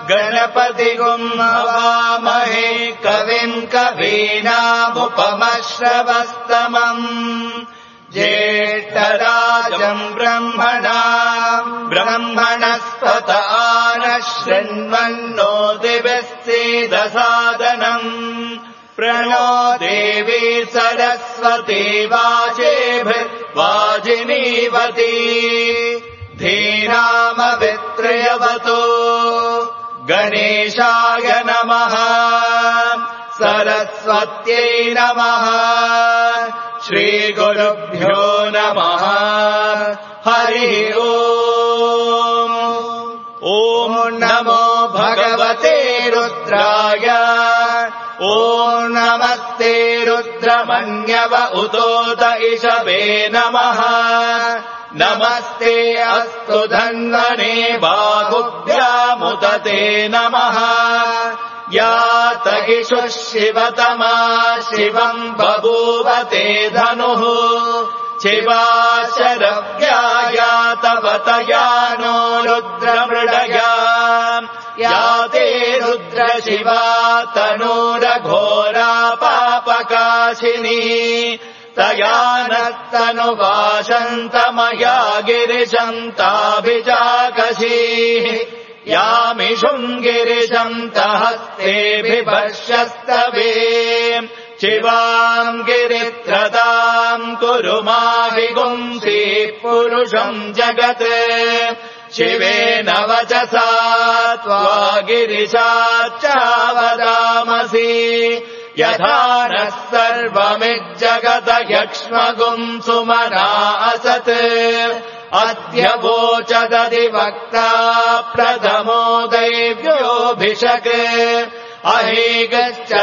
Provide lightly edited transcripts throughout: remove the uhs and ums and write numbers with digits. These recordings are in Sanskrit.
गणपतिगुं हवामहे कविं कवीनामुपमश्रवस्तमम् ज्येष्ठराजम् ब्रह्मणस्पत नः शृण्वन्नो दिवः सीदसादनम् प्रणो देवी सरस्वती वाजिनीवती धीनामवित्रयवतो गणेशाय नमः सरस्वत्यै नमः श्रीगुरुभ्यो नमः हरिः ओम् ॐ नमो भगवते रुद्राय ॐ नमस्ते रुद्रमन्यव उतोत इषवे नमः नमस्ते अस्तु धन्वने बाहुभ्यामुदते नमः यात इषुः शिवतमा शिवम् बभूवते धनुः शिवा शरव्या यातवतया नो रुद्रमृडया याते रुद्रशिवा तनूरघोरा पापकाशिनी तया नस्तनुवाशन्तमया गिरिशन्ताभिजाकशीः यामिषुम् गिरिशन्तहस्तेभिभर्षस्तवे शिवाम् गिरित्रताम् कुरु माहिगुंसि पुरुषम् जगत् शिवेन वचसा त्वा गिरिशाच्चावदामसि यथा नः सर्वमिज्जगत यक्ष्मगुम् सुमना असत् अद्य वोचदधिवक्ता प्रथमो दैव्योऽभिषक् अहेगश्च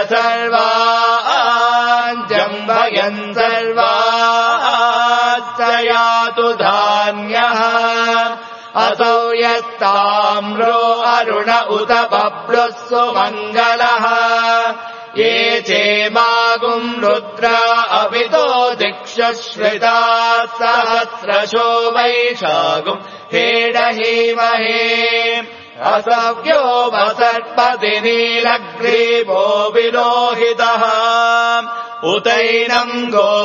सर्वाञ्जम्भयन् सर्वाश्च यातु धान्यः असौ यस्ताम्रो अरुण उत बभ्रुः सुमङ्गलः ये चेमागुम् रुद्रा अवितो दिक्षुश्रिता सहस्रशो वैशागुम् हेडहीमहे असव्यो वसर्पति नीलग्रीवो विलोहितः उतैनम्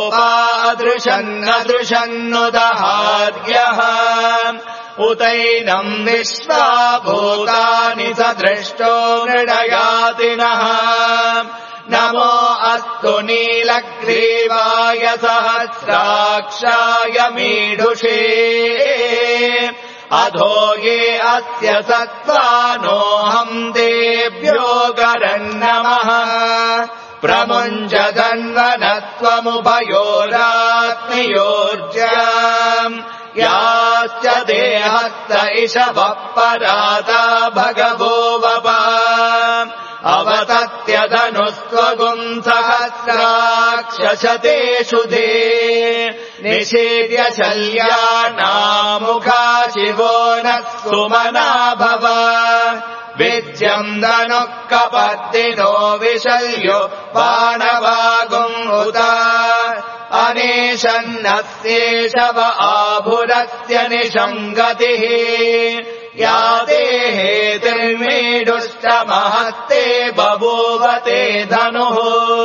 गोपादृशन्नदृशन्नुदहार्यः उतैनम् विश्वा भूतानि सदृष्टो मृडयातिनः नमो अस्तु नीलग्रीवाय सहस्राक्षाय मीढुषे अधो ये अस्य सत्त्वानोऽहम् देभ्यो गरन्नमः प्रमुञ्जधन्वनत्वमुभयोरात्मयोर्जाम् याश्च देहस्त इषवः पराता भगवो वपा अवतत्यधनुस्त्वगुम् सहस्राक्षशतेषु दे निषेद्य शल्यानामुखा शिवो नः सुमना भव विद्यम् धनुः कपर्दिनो विशल्यो बाणवागुम् उता अनेशन्नस्येषव आभुरस्य निषङ्गतिः या देहेतिर्मीडुश्च महस्ते बभूवते धनुः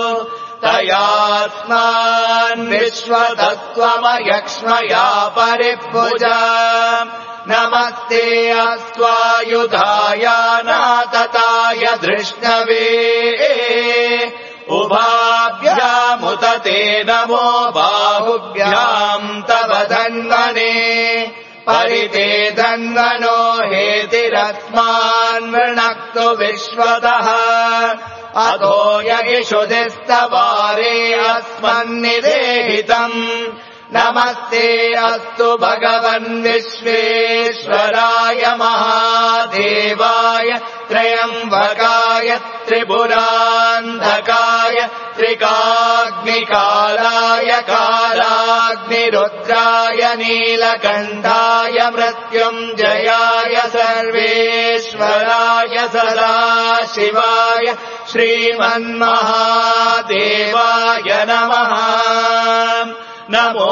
तयास्मान् विश्वतत्त्वमयक्ष्मया परिभुजा नमस्ते अस्त्वायुधाय नातताय धृष्णवे उभाभ्यामुदते नमो बाहुभ्याम् तव धन्वने परिते धन्वनो हेतिरस्मान् वृणक्तु विश्वतः अधो यगिषुधिस्तवारे अस्मन्निदेहितम् नमस्ते अस्तु भगवन् विश्वेश्वराय महादेवाय त्र्यम्बकाय त्रिपुरान्धकाय त्रिकाग्निकालाय कालाग्निरुद्राय नीलकण्ठाय मृत्युञ्जयाय सर्वेश्वराय सदाशिवाय श्रीमन्महादेवाय नमः। नमो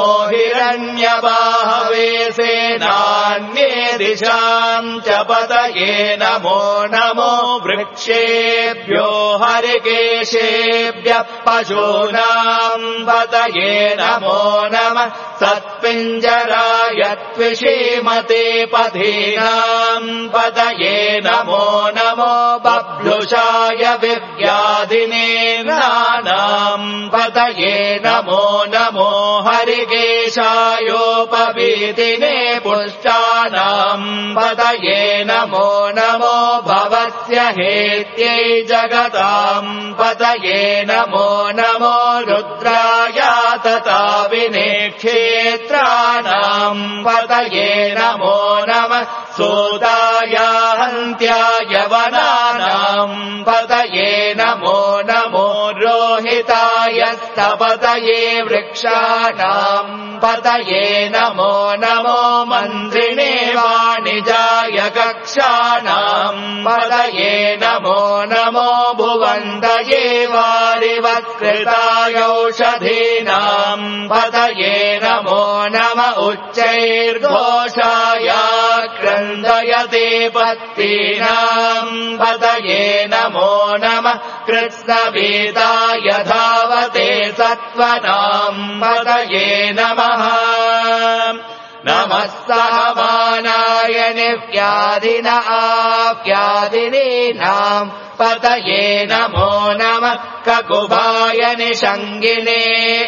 हिरण्यबाहवे सेनान्ये दिशाम् च पतये नमो नमो वृक्षेभ्यो हरिकेशेभ्यः पशूनाम् पतये नमो नमः सत्पिञ्जराय त्विषीमते पथीनाम् पतये नमो नमो बभ्रुषाय विव्याधिनेन्द्राणाम् पतये नमो नमो हरिकेशायोपवीतिने पुष्टानाम् पतये नमो नमो भवस्य हेत्यै जगताम् पतये नमो नमो रुद्राय तथा विनेक्षेत्राणाम् पतये नमो नमः सूताय हन्त्याय वनानाम् पतये नमो नमो रोहिताय स्तपतये वृक्षाणाम् पतये नमो नमो मन्त्रिणे वाणिजाय कक्षाणाम् पतये नमो नमो भुवन्तये वारिवत्कृताय औषधीनाम् पतये नमो नम उच्चैर्घोषाय क्रन्दयते पत्तीनाम् पतये नमो नमः कृत्स्नवीताय धावते सत्त्वनाम् पतये नमः नमः सहमानाय निव्याधिन आव्याधिनीनाम् पतये नमो नमः ककुभाय निषङ्गिने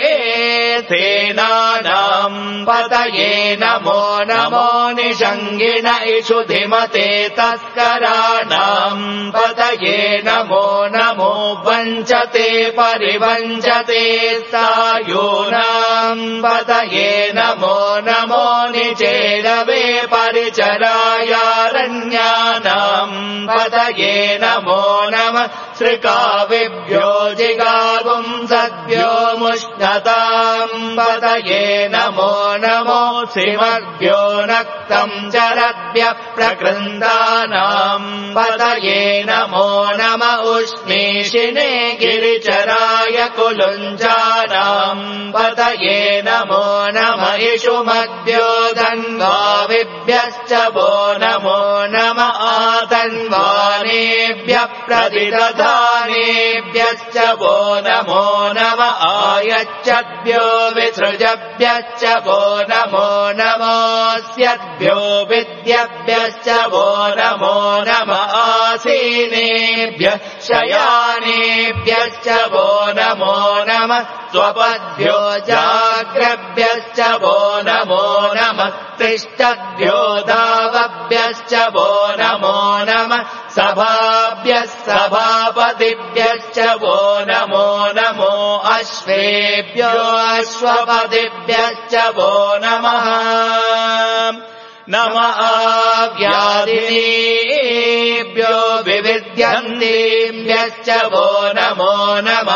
सेनानाम् पतये नमो नमो निषङ्गिण इषुधिमते तस्कराणाम् पतये नमो नमो वञ्चते परिवञ्चते सायूनाम् पतये नमो नमो निचेरवे परिचरायारण्यानाम् पतये नमो नमः श्रिकाविभ्यो जिगावुम् सद्भ्यो मुष्णताम् पतये नमो नमो श्रीमद्भ्यो नक्तम् चरद्भ्यः प्रकृन्दानाम् पतये नमो नम उष्णीषिणे गिरिचराय कुलुञ्जानाम् पतये नमो नम इषुमद्भ्यो धन्वाविभ्यश्च वो नमो नम आतन्वानेभ्यः प्रतिदधानेभ्यश्च वो नमो नम आयच्छद्भ्यो विसृजभ्यश्च वो नमो नमोऽस्यद्भ्यो विद्यभ्यश्च वो नमो नम आसीनेभ्यः शयानेभ्यश्च वो नमो नमः स्वपद्भ्यो जाग्रभ्यश्च वो नमो नमः तिष्ठद्भ्यो धावभ्यश्च वो नमो नमः सभाभ्यः सभापतिभ्यश्च वो नमो नमो अश्वेभ्यो अश्वपतिभ्यश्च वो नमः नम आव्याधिनीभ्यो विविध्यन्तीभ्यश्च वो नमो नम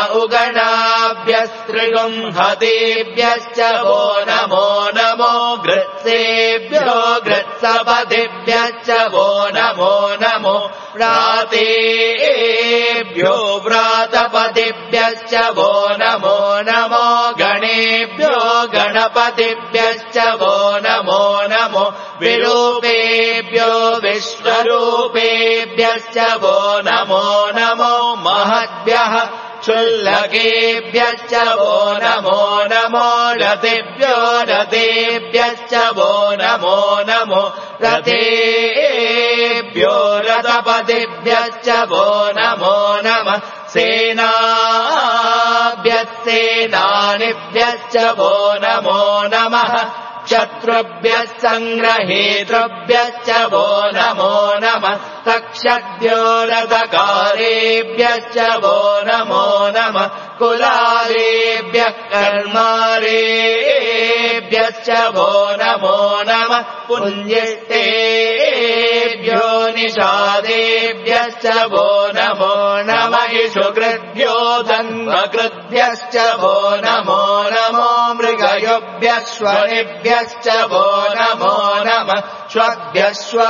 उगणाभ्यस्त्रिगुंहतीभ्यश्च वो नमो नमो गृत्सेभ्यो गृत्सपतिभ्यश्च वो नमो नमो व्रातेभ्यो व्रातपतिभ्यश्च वो नमो नमो गणेभ्यो गणपतिभ्यश्च वो नमो नमो विरूपेभ्यो विश्वरूपेभ्यश्च वो नमो नमो महद्भ्यः क्षुल्लकेभ्यश्च वो नमो नमो रथेभ्यो रथेभ्यश्च वो नमो नमो रथेभ्यो रथपतिभ्यश्च वो नमो नमः सेनाभ्यस्तेनानिभ्यश्च वो नमो नमः शत्रुभ्यः सङ्ग्रहेतृभ्यश्च वो नमो नमः तक्षद्भ्यो रथकारेभ्यश्च वो नमो नमः कुलालेभ्यः कर्मारेभ्यश्च वो नमो नमः पुण्यष्टेभ्यो निषादेभ्यश्च वो नमो नमः इषुकृद्भ्यो धन्वकृद्भ्यश्च वो नमो नमो मृगयोभ्यश्वनिभ्यश्च वो नमो नमः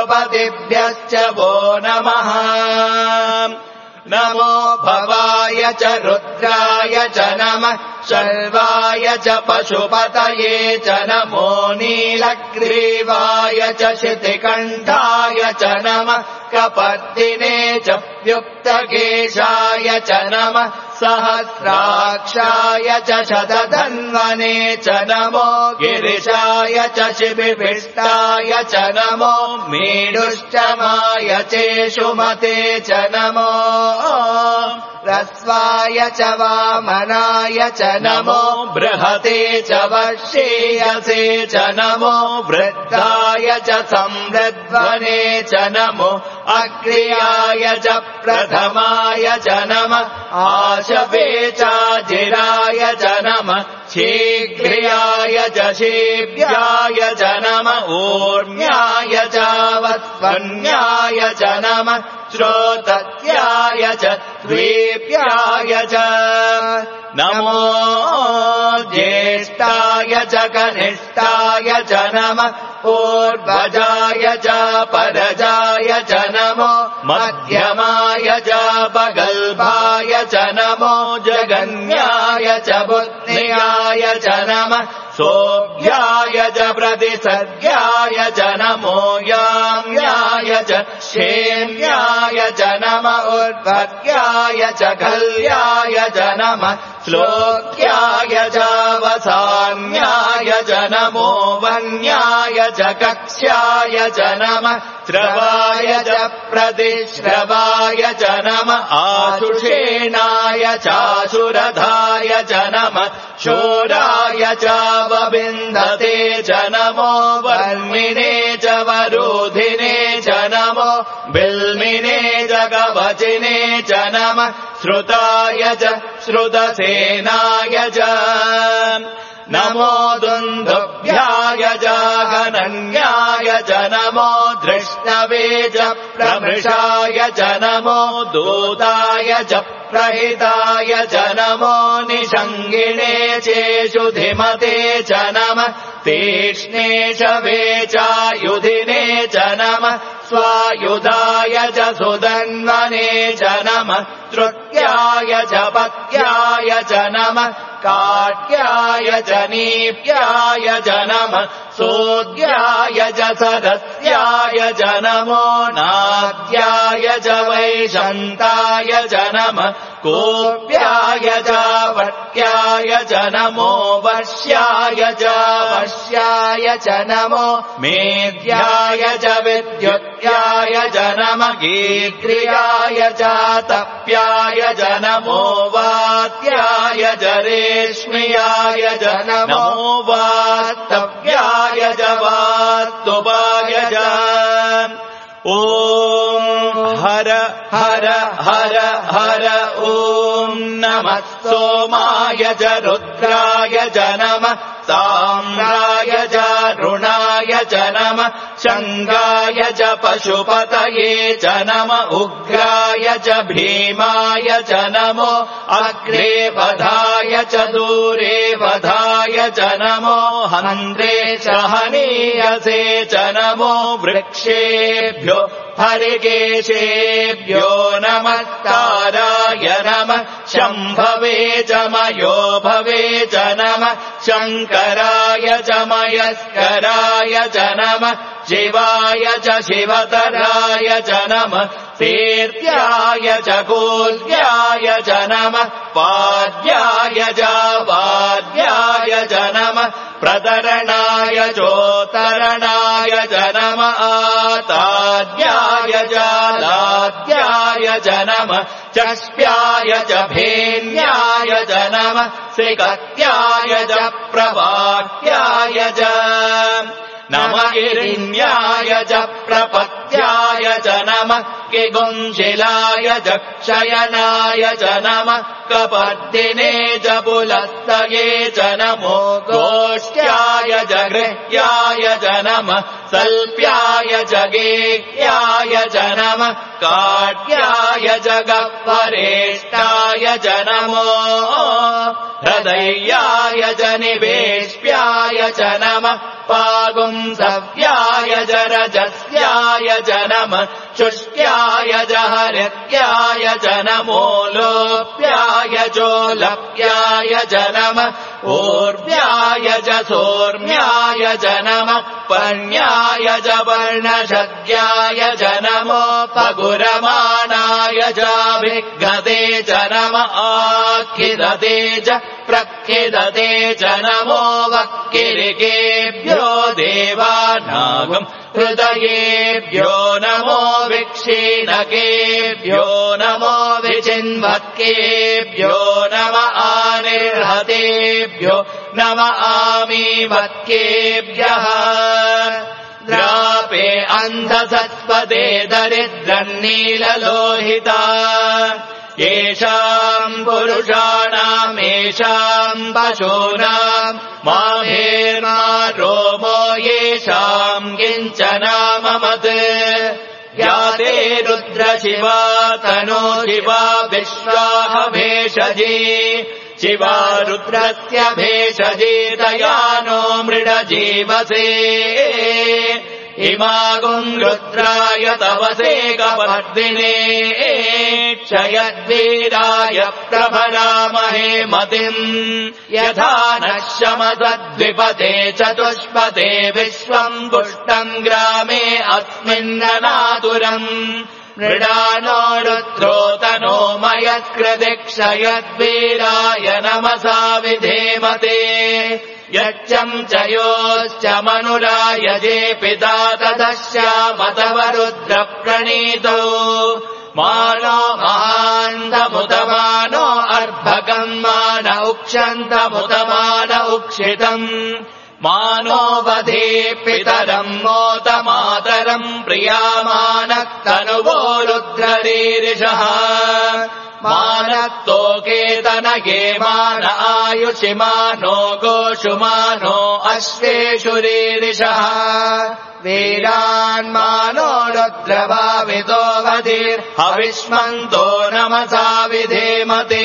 श्वभ्यश्वपतिभ्यश्च वो नमः नमो भवाय च रुद्राय च नमः शर्वाय च पशुपतये च नमो नीलग्रीवाय च शितिकण्ठाय च नमः कपर्दिने च युक्तकेशाय च नमः सहस्राक्षाय च शतधन्वने च नमो गिरिशाय च शिबिभिष्टाय च नमो मीडुश्चमाय चेषुमते च नमो रस्वाय च वामनाय च नमो बृहते च वर्षेयसे च नमो वृद्धाय च संवृद्ध्वने च नमो अग्र्याय च प्रथमाय च नमः आशवे चाजिराय च नमः शीघ्र्याय च शीभ्याय च नमः ऊर्म्याय च वत्वन्याय च नमः श्रोतत्याय च द्वीप्याय च नमो ज्येष्ठाय च कनिष्ठाय च नमः पूर्वजाय च परजाय च नमो मध्यमाय च बगल्भाय च नमो जगन्याय च बुद्ध्याय च नमः सोऽभ्याय च प्रतिसर्ग्याय च नमो याम्याय च क्षेम्याय च नमः उर्ध्वर्ग्याय च कल्याय च नमः श्लोक्याय च वसान्याय च नमो वन्याय च कक्ष्याय च नमः श्रवाय च प्रतिश्रवाय च नमः आशुषेणाय चाशुरधाय च नमः शूराय च वविन्दते च नमो वर्मिणे च वरोधिने च नमो बिल्मिने च कवचिने च नमः श्रुताय च श्रुतसेनाय च नमो दुन्दुभ्याय च गणन्याय च नमो धृष्णवे च प्रमृषाय च नमो दूताय च प्रहिताय च नमो निषङ्गिणे चेषु धिमते च नमः तीक्ष्णे शवे चायुधिने च नमः स्वायुधाय च सुधन्वने च नमः तृतीयाय च पत्याय च नमः काट्याय च नीप्याय च नमः सोद्याय च सदस्याय च नमो नाद्याय च वैशन्ताय च नमः कोप्याय च वट्याय च नमो वर्ष्याय च वश्याय च नमो मेध्याय च विद्युत्याय च नमः गीत्रियाय च तप्याय च नमो वात्याय च रेश्म्याय च नमो वात्तव्याय च वात्तुपाय च ॐ हर हर हर हर ॐ नमः सोमाय च रुद्राय च नमः ताम्राय च रुणाय च नमः शङ्गाय च पशुपतये च नमः उग्राय च भीमाय च नमो अग्रे वधाय च दूरे वधाय च नमो हन्त्रे च हनीयसे च नमो वृक्षेभ्यो हरिकेशेभ्यो नमस्काराय नमः शम्भवे च मयो भवे च नमः शङ्कराय च मयस्कराय च नमः शिवाय च शिवतराय च नमः तीर्थ्याय च कूल्याय च नमः पाद्याय च वाद्याय च नमः प्रतरणाय चोत्तरणाय च नमः आताद्याय च लाद्याय च नमः चष्प्याय च भेन्याय च नमः श्रीकत्याय च प्रवाक्याय च नमः हिरण्याय च प्रपत्याय च नमः किगुंशिलाय च क्षयनाय च नमः कपर्दिने च पुलस्तये च नमो गोष्ठ्याय च गृह्याय च नमः सल्प्याय च गेह्याय च नमः काट्याय जगत्परेष्टाय च नमो हृदयाय च निवेश्याय च नमः पागुंसव्याय च रजस्याय च नमः शुष्क्याय च हरित्याय च नमो लोप्याय चोलप्याय च नमः ऊर्व्याय च सोर्म्याय च नमः पर्ण्याय च पर्णशद्याय च नमो पगुरमाणाय चाभिघ्नते च नमः आखिदते च प्रखिदते च नमो वक्किरिकेभ्यो देवानागम् हृदयेभ्यो नमो विक्षीणकेभ्यो नमो विचिन्वत्केभ्यो नम आनिर्हतेभ्यो नम आमीवत्केभ्यः द्रापे अन्धसत्पदे दरिद्रन्नीललोहिता येषाम् पुरुषाणाम् येषाम् पशूनाम् माभेर्मा रोमो येषाम् किञ्चनाममत् याते रुद्रशिवा तनो शिवा विश्वाह भेषजी शिवा रुद्रस्य भेषजी दयानो मृडजीवसे इमागुम् रुद्राय तवसे कपर्दिने क्षयद्वीराय प्रभरामहे मतिम् यथा नः शमसद्विपदे चतुष्पदे विश्वम् पुष्टम् ग्रामे अस्मिन्ननातुरम् मृडानो रुद्रोतनो मयत्कृति क्षयद्वीराय नमसा विधेमते यच्चम् च योश्च मनुरायजे पिता तदश्यामतव रुद्रप्रणीतो मानो महान्तमुतमानो अर्भकम् मान उक्षन्तमुतमान उक्षितम् मानो वधे पितरम् मोतमातरम् प्रियामानः तनुवो रुद्ररीरिषः मानस्तोकेतनगे मान आयुषि मानो गोषु मानो अश्वेषु रीरिषः वीरान्मानो रुद्रभावितो वधिर्हविष्मन्तो नमसा विधेमते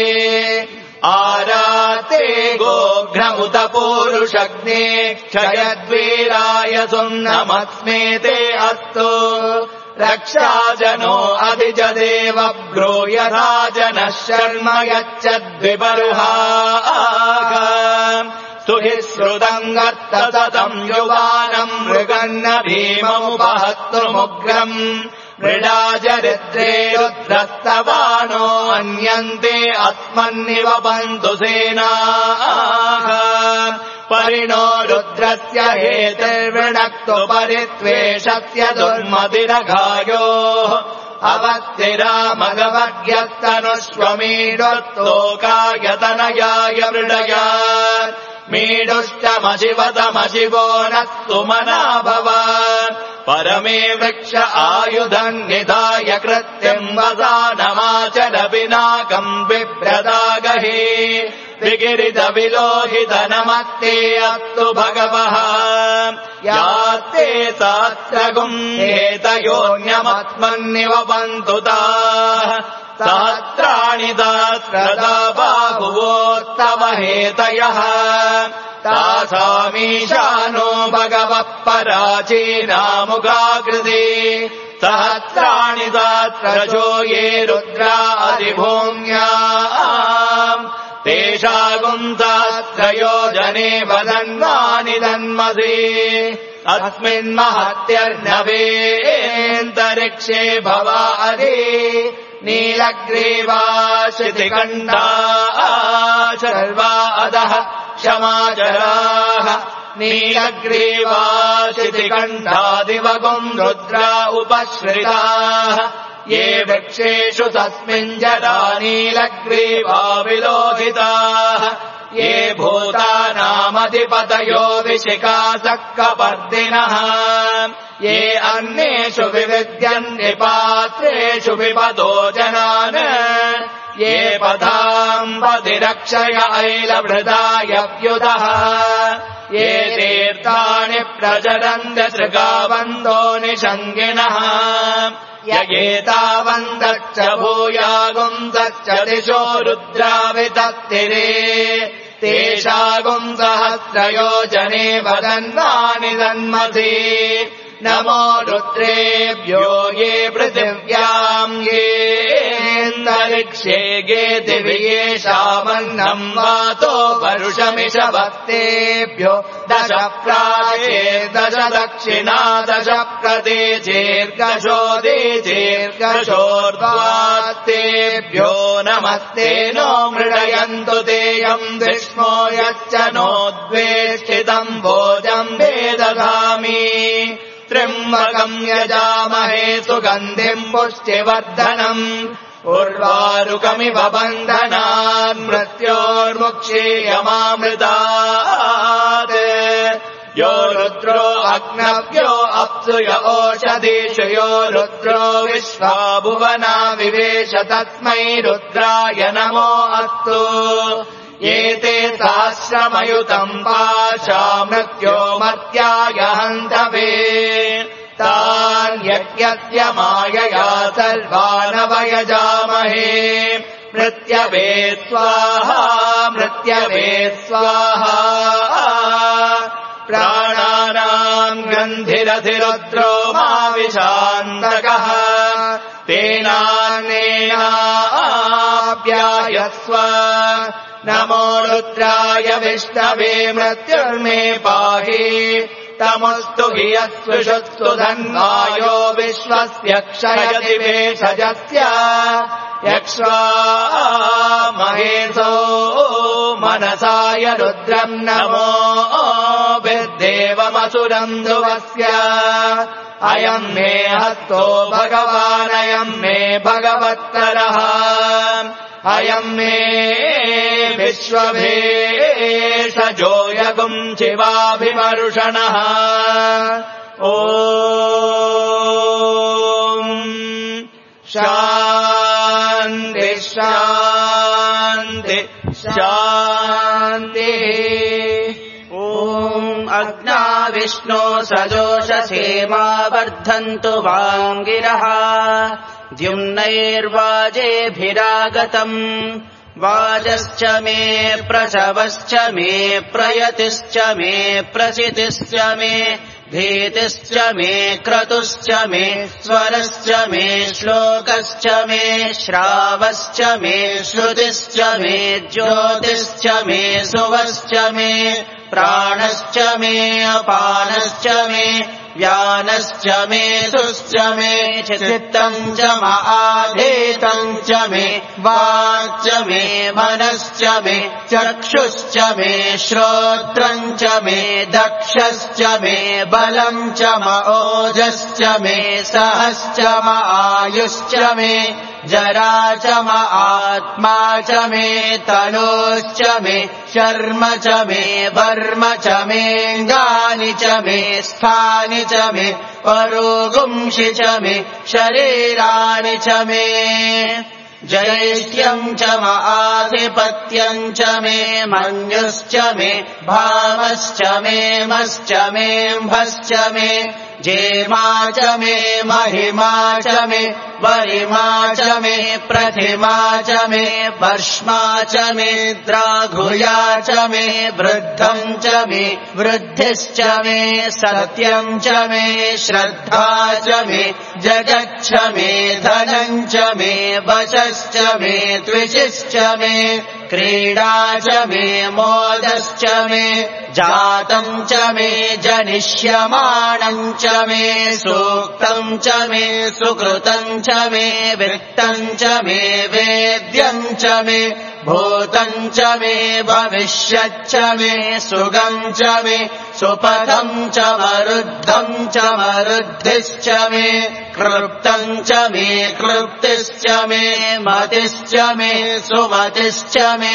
आराते गोघ्नमुत पूरुषग्ने क्षयद्वीराय सुम्नमस्मेते अस्तु रक्षाजनो अधिजदेव ब्रूयराजनः शर्म यच्चद्विबर्हाः स्तुहि श्रुतम् गर्तसतम् युवानम् मृगन्न भीममुपहस्तुमुग्रम् मृडाजरिद्रे रुद्रस्तवानो अन्यन्ते अस्मन्निव पन्तु सेनाः परिणो रुद्रस्य हेतिर्वृणक्तु परित्वेषस्य दुर्मतिरघायोः अवस्तिरामगवर्ग्यस्तनुष्वमीडुस्तोकायतनयाय मृडया मीडुष्टमशिवतमशिवो नस्तु मना भव परमे वृक्ष आयुधम् निधाय कृत्यम् वसानमाचर पिनाकम् बिभ्रदागहे विगिरित विलोहित नमस्ते अस्तु भगवः यास्ते सहस्रगुम् हेतयोऽन्यमस्मन्निव पन्तु ताः सहस्राणि सहस्रदा बाहुवोस्तव हेतयः तासामीशानो भगवः पराचीनामुखाकृते सहस्राणि सहस्रजो ये रुद्रा अधिभूम्याम् तेषागुम् सहस्रयोजने वदन्वानि दन्मसि अस्मिन्महत्यर्णवेऽन्तरिक्षे भवादि नीलग्रीवा शितिकण्ठा शर्वा अधः क्षमाचराः नीलग्रीवा शितिकण्ठादिवगुम् रुद्रा उपश्रिताः ये वृक्षेषु तस्मिञ्जरा नीलग्रीवा विलोहिताः ये भूतानामधिपतयो विशिखासक्कपर्दिनः ये अन्येषु विविद्यन्ति पात्रेषु विपदो जनान् ये पदाम् पतिरक्षय ऐलभृदायव्युदः ये तीर्थानि प्रचरन्ति त्रिगावन्दो निषङ्गिणः य एतावन्तच्च भूयागुंसच्च दिशो रुद्रावितत्तिरे तेषागुम् सहस्रयोजने वदन्वानि दन्मसि नमो रुद्रेभ्यो ये पृथिव्याम् येऽन्तरिक्षे ये दिवि येषामन्नम् वातो वरुषमिषभक्तेभ्यो दश प्राचे दश दक्षिणा दश प्रदेशेर्गशोदेशेर्गशोर्ध्वास्तेभ्यो नमस्ते नो मृडयन्तु तेयम् विष्णो यच्च नोद्वेष्टितम् भोजम् वेदधामि त्र्यम्बकम् यजामहे सुगन्धिम् पुष्टिवर्धनम् उर्वारुकमिव बन्धनान् मृत्योर्मुक्षीयमामृतात् यो रुद्रो अग्नव्यो अप्सु य ओषधीषु यो रुद्रो विश्वा भुवना विवेश तस्मै रुद्राय नमो अस्तु एते सहस्रमयुतम् पाशा मृत्यो मर्त्याय हन्तवे तान्यज्ञस्य मायया सर्वानवयजामहे मृत्यवे स्वाहा मृत्यवे स्वाहा प्राणानाम् गन्धिरधिरुद्रो माविशान्तकः तेनान्नेनाप्यायस्व नमो रुद्राय विष्णवे मृत्युर्मे पाहि तमस्तु हि यस्विषुत्सु धन्वायो विश्वस्य क्षयति भेषजस्य यक्ष्वा महेशो मनसाय रुद्रम् नमो विद्देवमसुरम् ध्रुवस्य अयम् मे हस्तो भगवानयम् मे भगवत्तरः अयम् मे विश्वभेषजो यगुम् शिवाभिमर्षणः ॐ शान्ति शान्ति शान्ति ॐ अग्ना विष्णो सजोषसेमा वर्धन्तु वाङ्गिरः द्युम्नैर्वाजेभिरागतम् वाजश्च मे प्रसवश्च मे प्रयतिश्च मे प्रसितिश्च मे भीतिश्च मे क्रतुश्च मे स्वरश्च मे श्लोकश्च मे श्रावश्च मे श्रुतिश्च मे ज्योतिश्च मे सुवश्च मे प्राणश्च मे अपानश्च मे व्यानश्च मे सुश्च मे चित्तम् च महाधीतम् च मे वाक् च मे मनश्च मे चक्षुश्च मे श्रोत्रम् च मे दक्षश्च मे बलम् च ओजश्च मे सहश्च आयुश्च मे जरा च आत्मा च मे तनोश्च मे शर्म च मे वर्म च मेऽङ्गानि च मे स्थानि च मे परोगुंषि च मे शरीराणि च मे जैष्ठ्यम् च आधिपत्यम् च मे मन्युश्च मे भावश्च मे मश्च मेऽम्भश्च मे जेमा च मे महिमा च मे वरिमा च मे प्रतिमा च मे वर्ष्मा च मे द्राघुया च मे वृद्धम् च मे वृद्धिश्च मे सत्यम् च मे श्रद्धा च मे जगच्छ मे धनम् च मे वशश्च मे द्विषश्च मे क्रीडा च मे मोदश्च मे जातम् च मे जनिष्यमाणम् च मे सूक्तम् च मे सुकृतम् च मे वित्तम् च मे वेद्यम् च मे भूतम् च मे भविष्यच्च मे सुगम् च मे सुपथम् च मरुद्धम् च मरुद्धिश्च मे क्लृप्तम् च मे क्लृप्तिश्च मे मतिश्च मे सुमतिश्च मे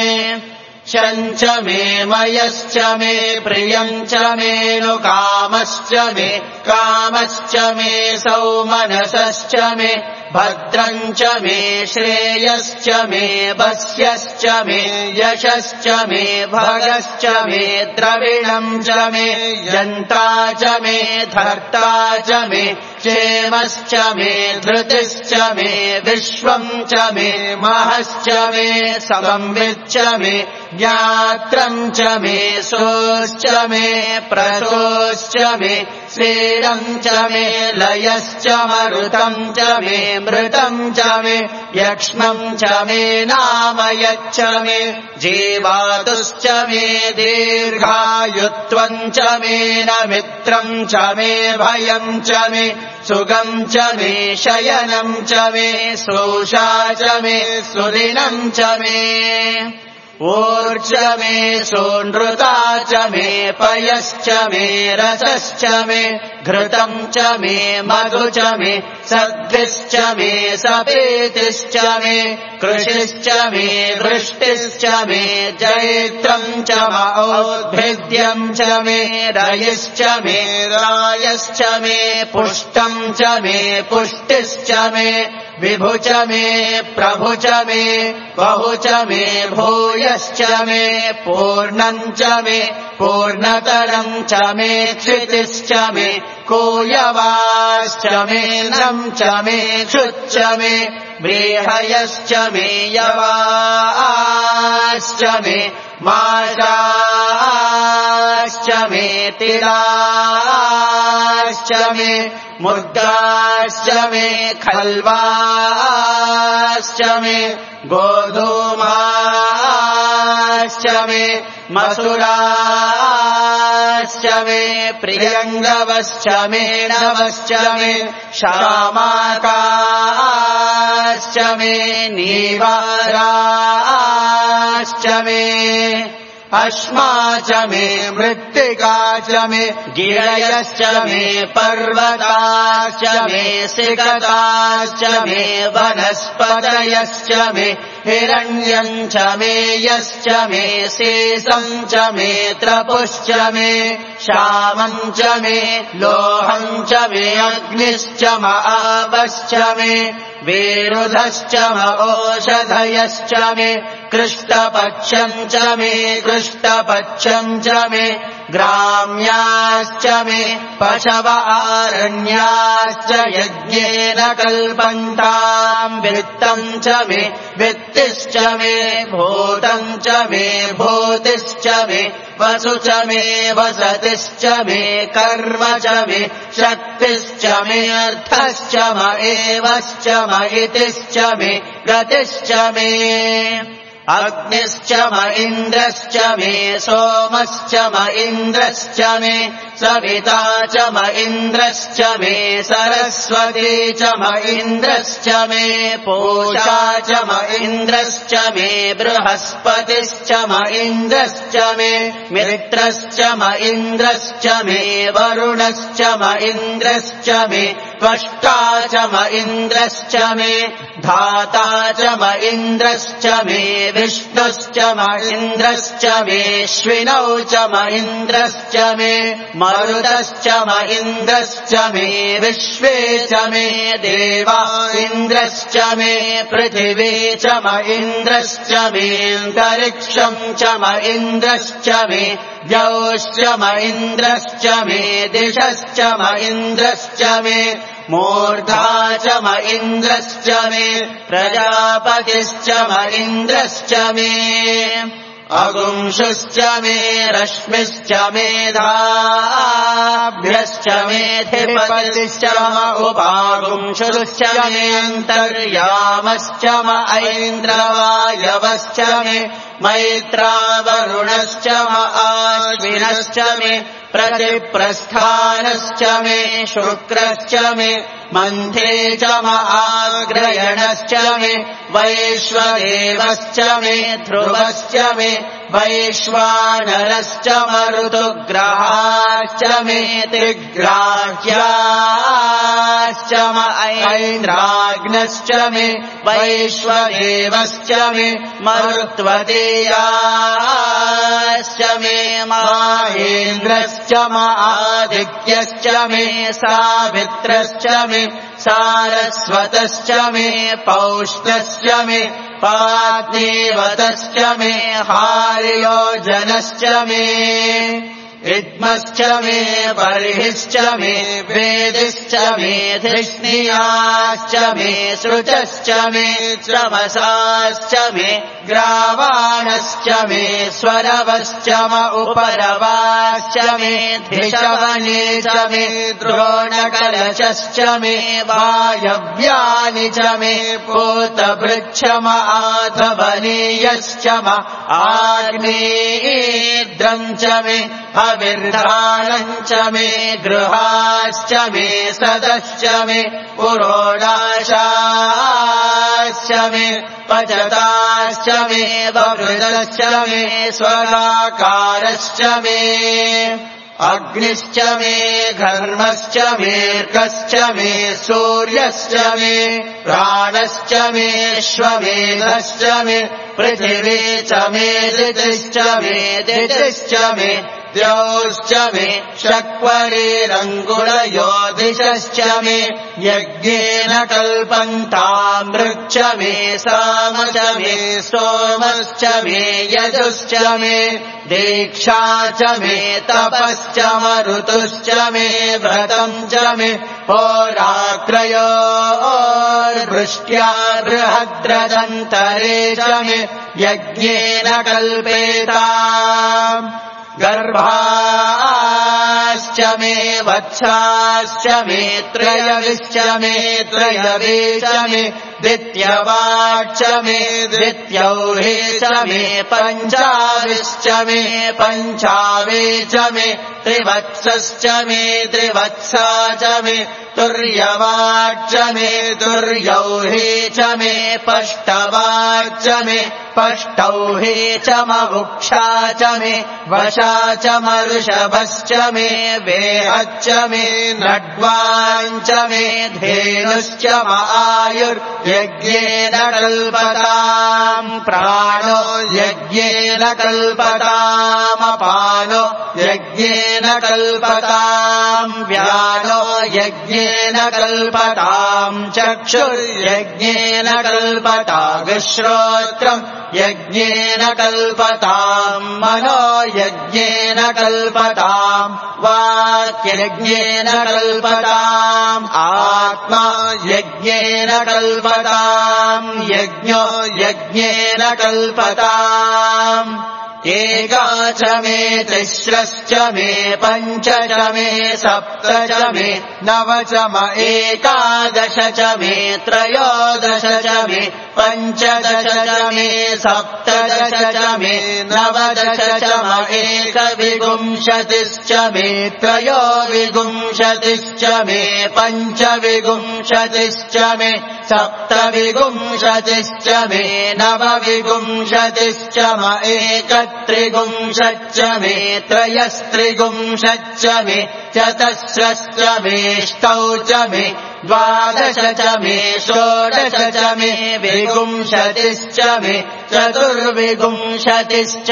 शञ्च मे मयश्च मे प्रियम् च मे नुकामश्च मे कामश्च मे सौमनसश्च मे भद्रम् च मे श्रेयश्च मे वस्यश्च मे यशश्च मे भगश्च मे द्रविणम् च मे यन्ता च मे धर्ता च मे क्षेमश्च मे धृतिश्च मे विश्वम् च मे महश्च मे संविच्च मे ज्ञात्रम् च मे सोश्च मे प्रसोश्च मे स्वेदम् च मे लयश्च मरुतम् च मे मृतम् च मे यक्ष्मम् च मे नामयच्च मे जीवातुश्च मे दीर्घायुत्वम् च मे न मित्रम् च मे भयम् च मे सुगम् च मे शयनम् च मे सोषा च मे सुदिनम् च मे ऊर्ज मे सोनृता च मे पयश्च मे रसश्च मे घृतम् च मे मधु च मे सद्भिश्च मे सपेतिश्च मे कृषिश्च मे वृष्टिश्च मे जैत्रम् च औद्भिद्यम् च मे रयिश्च मे रायश्च मे पुष्टम् च मे पुष्टिश्च मे विभु च मे प्रभु च मे बहु च मे भूयश्च मे पूर्णम् च मे पूर्णतरम् च मे क्षितिश्च मे कूयवाश्च मे नम् च मे क्षुच्च मे बृहयश्च मे यवाश्च मे माशाश्च मे तिलाश्च मे मुर्गाश्च मे खल्वाश्च मे गोधूमाश्च मे मसुराश्च मे प्रियङ्गवश्च मे नवश्च मे शामाकाश्च मे नीवाराश्च मे अश्मा च मे मृत्तिका च मे गिरयश्च मे पर्वताश्च मे सिकताश्च मे वनस्पतयश्च मे हिरण्यम् च मे यश्च मे शेषम् च मे त्रपुश्च मे श्यामम् च मे लोहम् च मे अग्निश्च महावश्च मे वेरुधश्च ओषधयश्च मे कृष्टपक्षम् च मे कृष्टपक्षम् च मे ग्राम्याश्च मे पशव आरण्याश्च यज्ञेन कल्पन्ताम् वित्तम् च मे वित्तिश्च मे भूतम् च मे भूतिश्च मे वसु च मे वसतिश्च मे कर्म च मे शक्तिश्च मे अर्थश्च म एवश्च म इतिश्च मे गतिश्च मे अग्निश्च म इन्द्रश्च मे सोमश्च म इन्द्रश्च मे सविता च म इन्द्रश्च मे सरस्वती च म इन्द्रश्च मे पूषा च म इन्द्रश्च मे बृहस्पतिश्च म इन्द्रश्च मे मित्रश्च म इन्द्रश्च मे वरुणश्च म इन्द्रश्च मे त्वष्टा च म इन्द्रश्च मे धाता च म इन्द्रश्च मे विष्णुश्च म इन्द्रश्च मेऽश्विनौ च म इन्द्रश्च मे मरुतश्च म इन्द्रश्च मे विश्वे च मे देवा इन्द्रश्च मे पृथिवी च म इन्द्रश्च मेऽन्तरिक्षम् च म इन्द्रश्च मे द्यौश्च म इन्द्रश्च मे दिशश्च म इन्द्रश्च मे मूर्धा च म इन्द्रश्च मे प्रजापतिश्च म इन्द्रश्च मे अगुंशुश्च मे रश्मिश्च मेधाभ्यश्च मेधिपतिश्च म उपागुंशुश्च मे अन्तर्यामश्च म ऐन्द्रवायवश्च मे मैत्रावरुणश्च म आश्विनश्च मे प्रतिप्रस्थानश्च मे शुक्रश्च मे मन्थे च म आग्रयणश्च मे वैश्वदेवश्च मे ध्रुवश्च मे वैश्वानरश्च मरुतुग्रहाश्च मे त्रिग्राह्याश्च म ऐन्द्राग्नश्च मे वैश्वदेवश्च मे मरुत्वदेयाश्च मे माहेन्द्रश्च सूर्यश्च म आदित्यश्च मे सावित्रश्च मे सारस्वतश्च मे पौष्णश्च मे पाद्देवतश्च मे हार्योजनश्च मे इद्मश्च मे बर्हिश्च मे वेदिश्च मे धृष्णियाश्च मे सृजश्च मे श्रवसाश्च मे ग्रावाणश्च मे स्वरवश्च म उपरवाश्च मे धिषवने च मे द्रोणकलशश्च मे वायव्यानि च मे पूतभृच्छ म आधवनीयश्च म आग्नेयीद्रम् च मे अविर्धानम् च मे गृहाश्च मे सदश्च मे पुरोडाशाश्च मे पचताश्च मे ववृतश्च मे स्वराकारश्च मे अग्निश्च मे घर्मश्च मेऽर्कश्च मे सूर्यश्च मे प्राणश्च मे श्वमेधश्च मे पृथिवी च मे दितिश्च मे दितिश्च मे द्यौश्च मे शक्वरीरङ्गुलयोधिशश्च मे यज्ञेन कल्पन्तामृच्च मे साम च मे सोमश्च मे यजुश्च मे दीक्षा च मे तपश्च मरुतुश्च मे व्रतम् च मे होरात्रयोर्वृष्ट्या बृहद्रदन्तरे च मे यज्ञेन कल्पेताम् गर्भाश्च मे वत्साश्च मे त्रयविश्च मे त्रयवे च मे द्वितीयवाच्च मे द्वितीयौहे च मे पञ्चाविश्च मे पञ्चावे च मे त्रिवत्सश्च मे त्रिवत्सा च मे तुर्यवाच्च मे तुर्यौहे च मे पष्टवाच्च मे पष्टौहे च मवुक्षा च मे वशा च मऋषभश्च मे वेहच्च मे नड्वाञ्च मे धेनुश्च म आयुर्यज्ञेन कल्पताम् प्राणो यज्ञेन कल्पतामपानो यज्ञेन कल्पताम् व्यानो यज्ञेन कल्पताम् चक्षुर्यज्ञेन कल्पताग्श्रोत्रम् यज्ञेन कल्पताम् मनो यज्ञेन कल्पताम् वाक्यज्ञेन कल्पताम् आत्मा यज्ञेन कल्पताम् यज्ञो यज्ञेन कल्पताम् एका च मे तिस्रश्च मे पञ्च च मे सप्त च मे नव च म एकादश च मे त्रयोदश च मे पञ्चदश च मे सप्तदश च मे नवदश च म एकविंशतिश्च मे त्रयोविंशतिश्च मे पञ्चविंशतिश्च मे सप्तविंशतिश्च मे नवविंशतिश्च म एकत्रिंशच्च मे त्रयस्त्रिंशच्च मे चतस्रश्च मेष्टौ च मे द्वादश च मे षोडश च मे विंशतिश्च मे चतुर्विंशतिश्च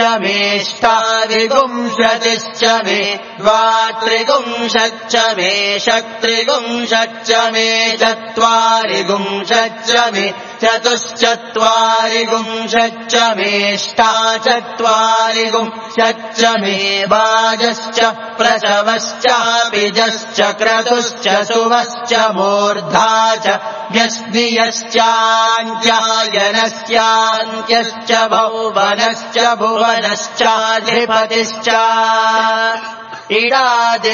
मेष्टाविंशतिश्च मे द्वात्रिंशच्च मे षट्त्रिंशच्च मे चत्वारिंशच्च मे चतुश्चत्वारिंशच्च मेष्टाचत्वारिंशच्च मे वाजश्च प्रसवश्चापिजश्च क्रतुश्च सुवश्च मूर्धा च व्यस्नियश्चान्त्यायनश्चान्त्यश्च भुवनश्च भुवनश्चाधिपतिश्च इडा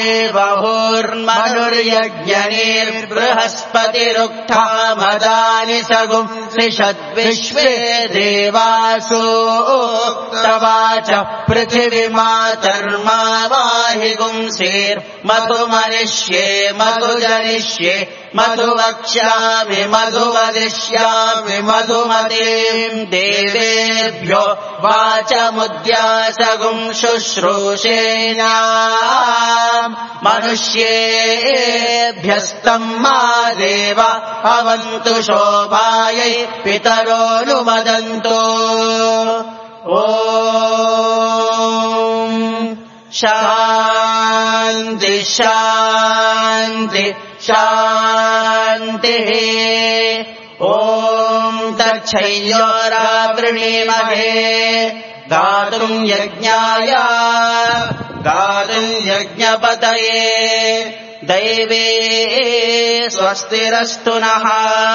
देवहुर्मनुर्यज्ञनिर्बृहस्पतिरुक्था मदानि सगुंसिषद्विश्वे देवासो तवाच पृथिवीमातर्मा वाहि गुंसेर्मधुमनिष्ये मधुजनिष्ये मधुवक्ष्यामि मधुवदिष्यामि मधुमतीम् देवेभ्यो वाचमुद्यासगुं शुश्रूषेणा मनुष्येभ्यस्तम् मा देव अवन्तु शोभायै पितरोऽनुमदन्तु ॐ शान्ति शान्तिः ॐ तच्छय्योरावृणीमहे गातुम् यज्ञाय गातुम् यज्ञपतये दैवे स्वस्तिरस्तु नः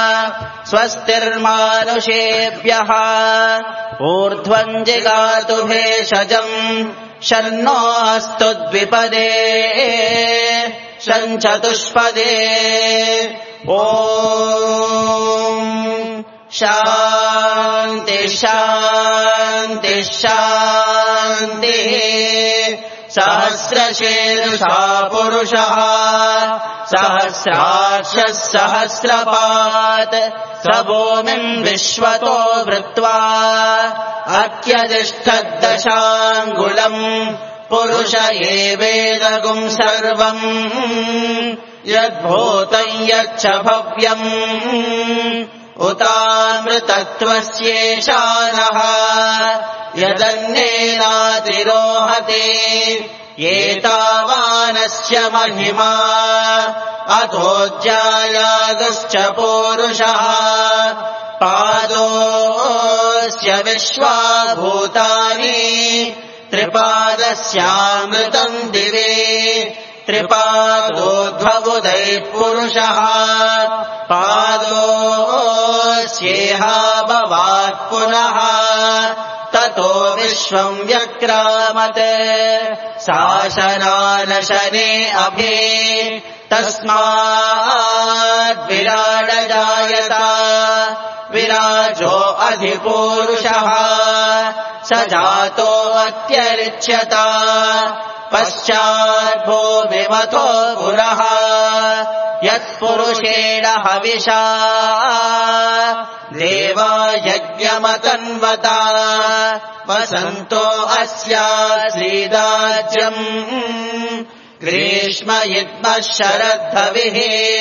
स्वस्तिर्मानुषेभ्यः ऊर्ध्वम् जिगातु भेषजम् शन्नो अस्तु द्विपदे शञ्चतुष्पदे ॐ शान्ति शान्ति शान्तिः सहस्रशीर्षा पुरुषः सहस्राक्षः सहस्रपात् स भूमिम् विश्वतो वृत्वा अत्यतिष्ठद्दशाङ्गुलम् पुरुष एवेदगुम् सर्वम् यद्भूतम् यच्च भव्यम् उतामृतत्वस्येशानः यदन्येनातिरोहते एतावानस्य महिमा अथोऽध्यायागश्च पूरुषः पादोऽस्य विश्वाभूतानि त्रिपादस्यामृतम् दिवे त्रिपादोऽध्वबुधैः पुरुषः पादोऽस्येहाभवात् पुनः ततो विश्वम् व्यक्रामत् शासनानशने अभे तस्माद् विराडजायत विराजो अधिपूरुषः स जातो अत्यरिच्यत पश्चाद्भूमिमतो पुरः यत्पुरुषेण हविषा देवा यज्ञमतन्वता वसन्तो अस्यासीदाज्यम् ग्रीष्म युग्मः शरद्धविः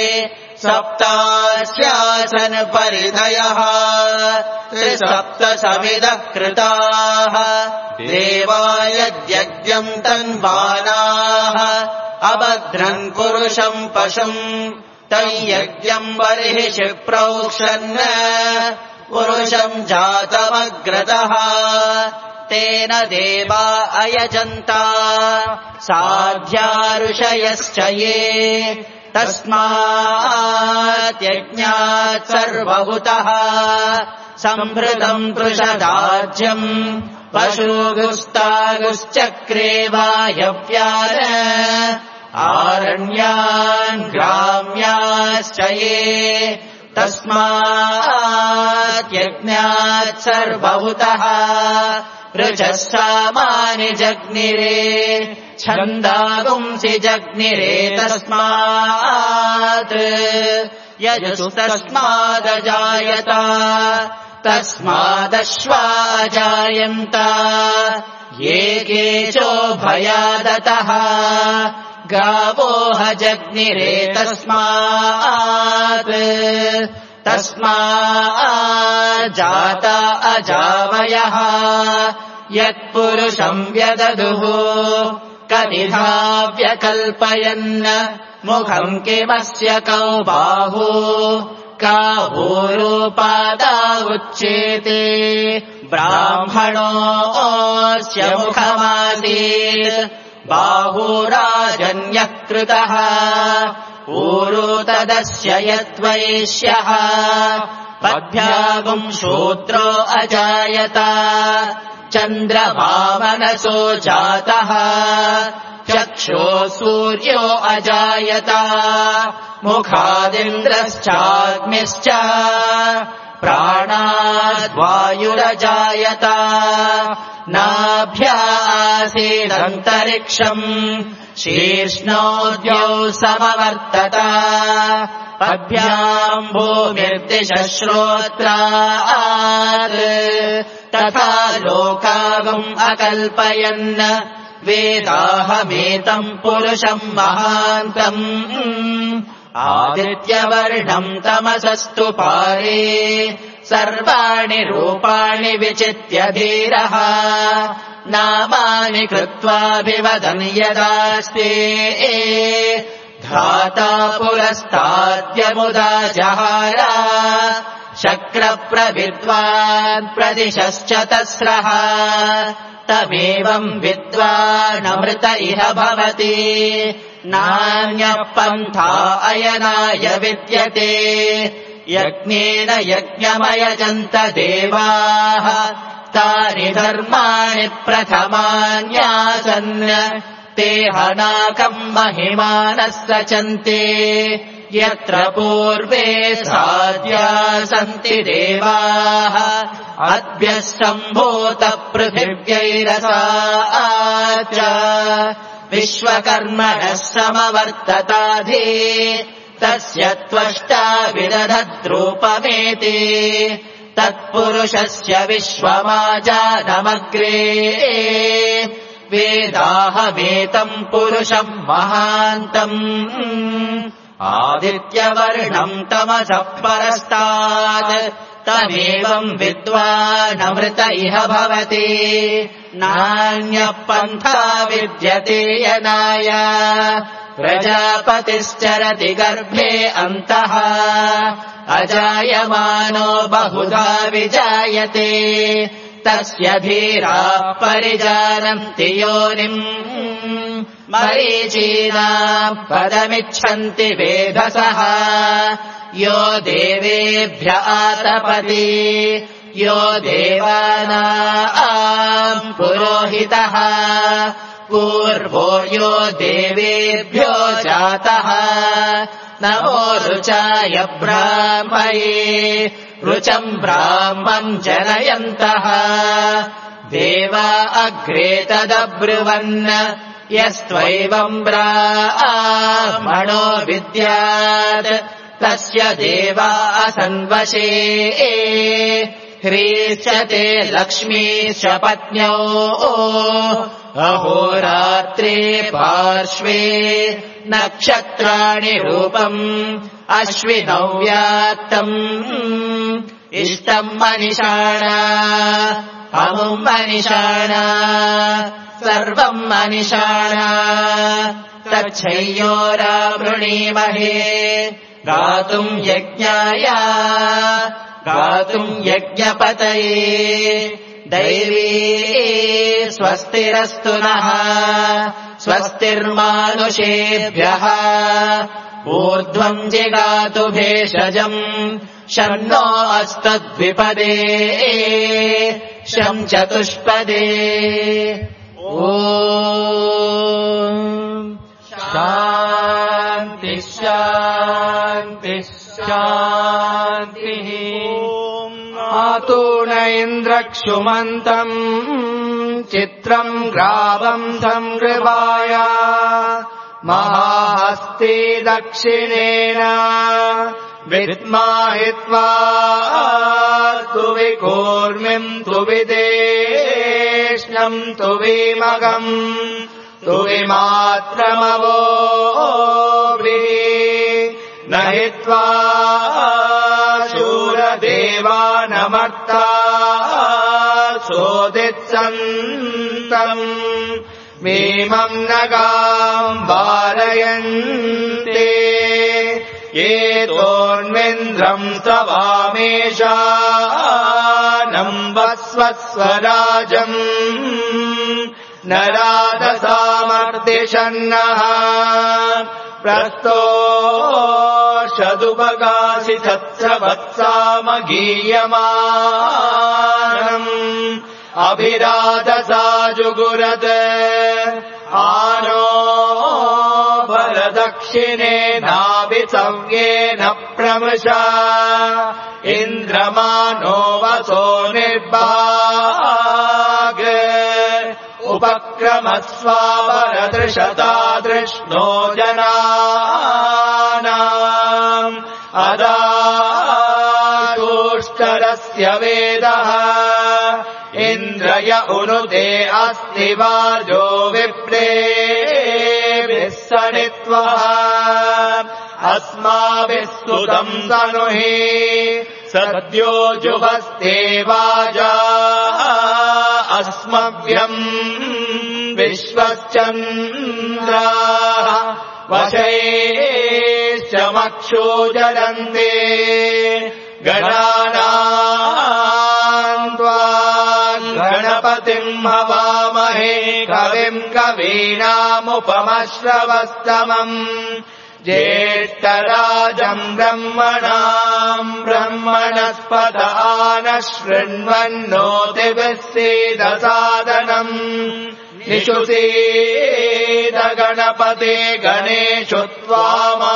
सप्तास्यासन् परिधयः त्रिसप्त समिदः कृताः देवा यद्यज्ञम् तन्वानाः अबध्रन् पुरुषम् पशुम् तय्यज्ञम् बर्हिषि प्रोक्षन् पुरुषम् जातमग्रतः तेन देवा अयजन्ता साध्या ऋषयश्च ये तस्मात् यज्ञात् सर्वभूतः सम्भृतम् पृषदाज्यम् पशुगुस्तागुश्चक्रे वायव्यान् आरण्यान् ग्राम्याश्च ये तस्मात् यज्ञात् सर्वभूतः ऋचः सामानि जग्निरे छन्दागुंसि जग्निरे तस्मात् यजुस्तस्मादजायत तस्मादश्वाजायन्त ये केचो भयादतः गावोह जग्निरे तस्माज्जाता अजावयः यत्पुरुषम् व्यददुः कतिधा व्यकल्पयन् मुखम् किमस्य कौ बाहु काहूरूपादा उच्येते ब्राह्मणोऽस्य मुखमासीत् बाहुराजन्यः कृतः ऊरू तदस्य यद्वैश्यः पद्भ्यागुम् शूद्रो अजायत चन्द्रमामनसो जातः चक्षो सूर्यो अजायत मुखादिन्द्रश्चाग्निश्च प्राणाद्वायुरजायत नाभ्यासीदन्तरिक्षम् शीर्ष्णोद्यौ समवर्तत पद्भ्याम् भूमिर्दिशः श्रोत्रात् तथा लोकागम् अकल्पयन् वेदाहमेतम् पुरुषम् महान्तम् आदित्यवर्णम् तमसस्तु पारे सर्वाणि रूपाणि विचित्य धीरः नामानि कृत्वाभिवदन् यदास्ते धाता पुरस्ताद्यमुदा जहार शक्रप्रविद्वान् प्रदिशश्च तस्रः तमेवम् विद्वानमृत इह भवति नान्यः पन्था अयनाय विद्यते यज्ञेन यज्ञमयजन्त देवाः तानि धर्माणि प्रथमान्यासन् ते हनाकम् महिमानः सचन्ते यत्र पूर्वे साध्या सन्ति देवाः अद्भ्यः सम्भूत पृथिव्यैरसा च विश्वकर्मणः समवर्तताधि तस्य त्वष्टा विदधद्रूपमेति तत्पुरुषस्य विश्वमाजानमग्रे वेदाहमेतम् पुरुषम् महान्तम् आदित्यवर्णम् तमसः परस्तात् तमेवम् विद्वानमृत इह भवति नान्यः पन्था विद्यते यनाय प्रजापतिश्चरति गर्भे अन्तः अजायमानो बहुधा विजायते तस्य धीराः परिजानन्ति योनिम् मरीचीनाम् पदमिच्छन्ति वेधसः यो देवेभ्य आतपति यो देवानाम् पुरोहितः पूर्वो यो देवेभ्यो जातः नमो रुचाय ब्राह्मये रुचम् ब्राह्मम् जनयन्तः देवा अग्रे तदब्रुवन् यस्त्वैवम् ब्राह्मणो विद्यात् तस्य देवा असन्वशे ह्रीश्च ते लक्ष्मीश्च पत्न्यौ अहोरात्रे पार्श्वे नक्षत्राणि रूपम् अश्विनौ व्यात्तम् इष्टम् मनिषाणा अमुम् मनिषाणा सर्वम् मनिषाणा तच्छय्योरावृणीमहे गातुम् यज्ञाय गातुम् यज्ञपतये दैवी स्वस्तिरस्तु नः स्वस्तिर्मानुषेभ्यः ऊर्ध्वम् जिगातु भेषजम् शन्नो अस्तद्विपदे शं चतुष्पदे शान्ति शान्ति शान्तिः आतु न इन्द्रक्षुमन्तम् चित्रम् ग्रावम् संगृहाय महाहस्ते दक्षिणेन विद्माहित्वा तु विकूर्मिम् तु विदेष्णम् तु विमगम् तु विमात्रमवोभिः न हित्वा शूरदेवानमर्ता सोदित्सन्तम् मीमम् नगाम् वारयन्ते ये तोर्मिन्द्रम् स्तवामेषानम् वस्वस्वराजम् न राधसामर्दिशन्नः प्रस्तोषदुपगासि तत्सवत्सामगीयमानम् अभिराधसा जुगुरत् आनो बलदक्षिणेनाभिसव्येन प्रमृशा इन्द्रमानो वसो निर्भाग उपक्रमस्वावरदृशतादृष्णो जनानाम् अदातुष्टरस्य वेदः इन्द्रय उनुते अस्ति वाजो विप्रेभिः सनित्वः अस्माभिः स्तुतम् तनुहि स सद्यो जुहस्ते वाजा अस्मभ्यम् विश्वश्चन्द्राः वशैश्च मक्षोजरन्ते गणानाम् त्वा गणपतिम् हवामहे कविम् कवीनामुपमश्रवस्तमम् ज्येष्ठराजम् ब्रह्मणाम् ब्रह्मणस्पत नः शृण्वन्नोतिभिः सीदसादनम् निषुसीद गणपते गणेषु त्वामा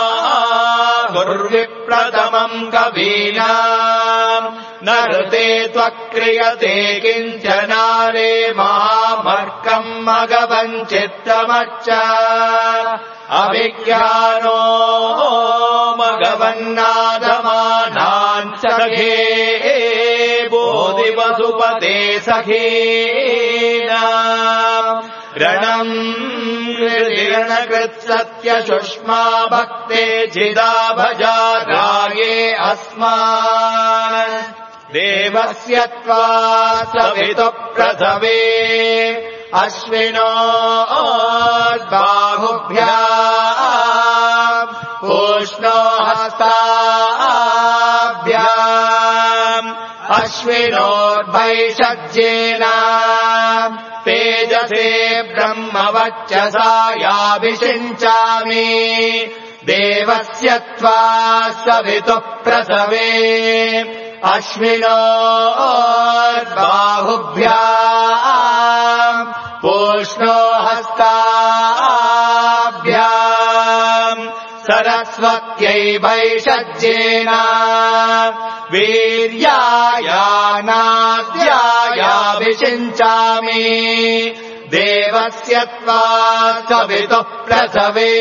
गुर्विप्रथमम् कवीनाम् न ऋते त्वक्रियते किञ्चनारे महामर्कम् मघवञ्चित्तमच्च अभिज्ञानो मघवन्नादमानान् सखे बोधिवसुपते सखेना रणम् रणकृत्सत्य सुष्मा भक्ते चिदा भजा राये अस्मान् देवस्य त्वा सवितुः प्रसवे अश्विनो बाहुभ्याम् पूष्णो हस्ताभ्याम् अश्विनोर्भैषज्येन तेजसे ब्रह्मवच्चसा याभिषिञ्चामि देवस्य त्वा सवितुः प्रसवे अश्विनोर्बाहुभ्याम् पूष्णो हस्ताभ्याम् सरस्वत्यै भैषज्येन वीर्यायानाद्यायाभिषिञ्चामि देवस्य त्वा सवितुः प्रसवे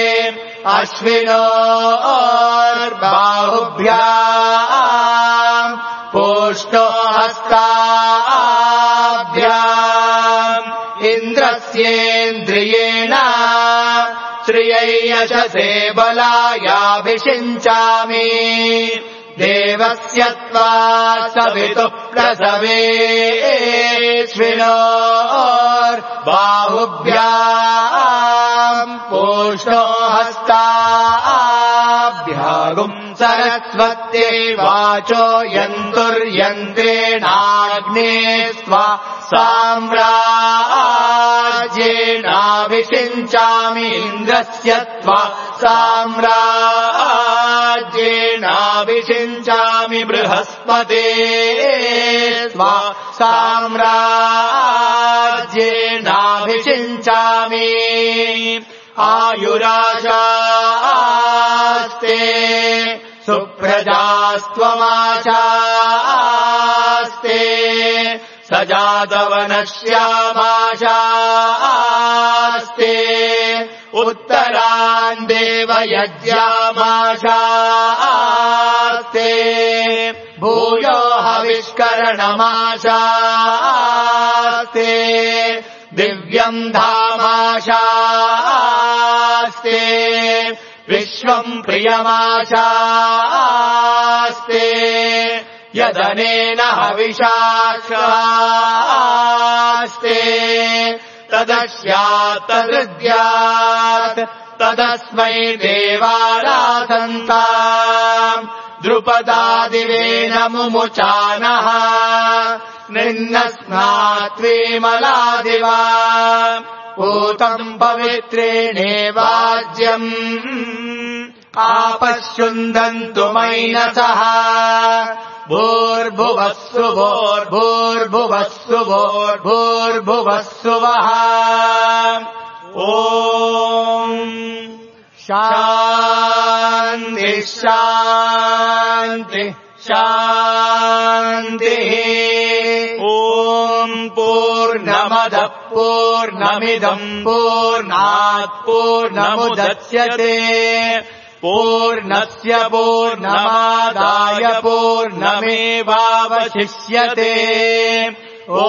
अश्विनोर्बाहुभ्याम् पूष्णो हस्ताभ्याम् इन्द्रस्येन्द्रियेण श्रियै यशसे बलायाभिषिञ्चामि देवस्य त्वा सवितुः प्रसवे अश्विनोर्बाहुभ्याम् पूष्णो हस्ताभ्याम् सरस्वत्यै वाचो यन्तुर्यन्त्रेणाग्ने स्वा साम्राज्येनाभिषिञ्चामि इन्द्रस्य त्वा साम्राज्येनाभिषिञ्चामि बृहस्पते स्वा साम्राज्येनाभिषिञ्चामि आयुराशास्ते सुप्रजास्त्वमाशास्ते सजातवनश्यामाशास्ते उत्तरान् देवयज्ञामाशास्ते भूयो हविष्करणमाशास्ते दिव्यम् धामाशास्ते विश्वम् प्रियमाशास्ते यदनेन हविषास्ते तदस्यात् तदृद्यात् तदस्मै देवाराधन्ताम् द्रुपदादिवेन मुमुचानः निन्नस्नात्विमलादिवा पूतम् पवित्रेणेवाज्यम् आपश्युन्दन्तु मैनसः भूर्भुवस्सु भूर्भुवस्सु भूर्भुवस्सु वः ॐ शान्ति शान्ति शान्तिः ॐ पूर्णमदः पूर्णमिदम् पूर्णात् पूर्णमुदच्यते पूर्णस्य पूर्णमादाय पूर्णमेवावशिष्यते ॐ